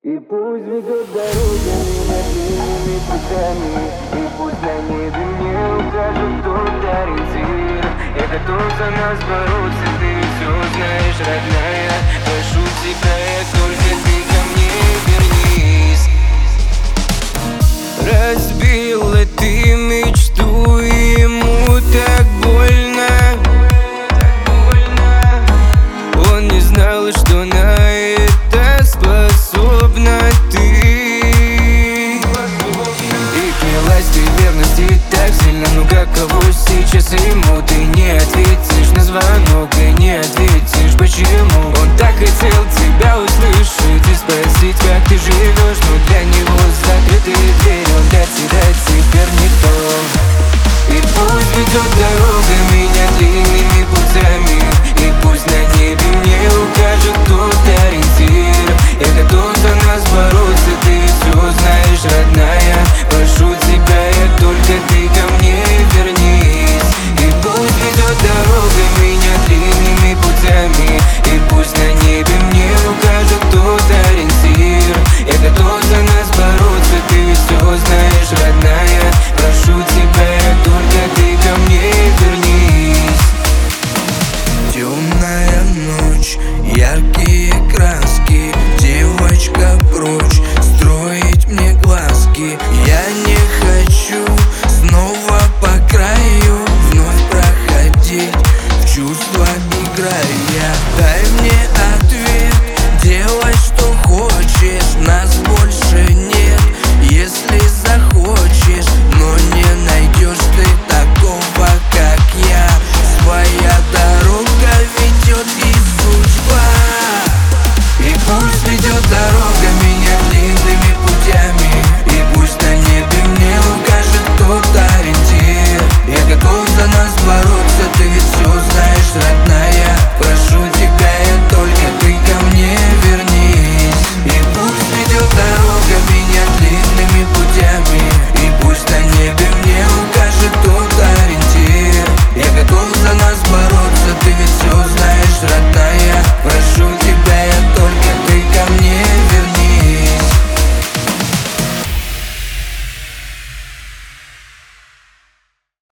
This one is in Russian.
И пусть ведет дорога меня длинными путями, и пусть на небе мне укажет тот ориентир. Я готов за нас бороться, ты все знаешь, родная. Прошу тебя, только ты ко мне вернись. Разбила ты мечту, и ему так больно. Он не знал, что на это способна ты. И клялась ты верности так сильно, ну каково сейчас ему? Ты не ответишь на звонок, и не ответишь почему. Он так хотел тебя услышать и спросить, как ты живешь, но для него закрытые двери, он для тебя теперь никто. И пусть ведет дорога меня длинными путями, и пусть на небе мне укажет тот ориентир. Я готов за нас бороться.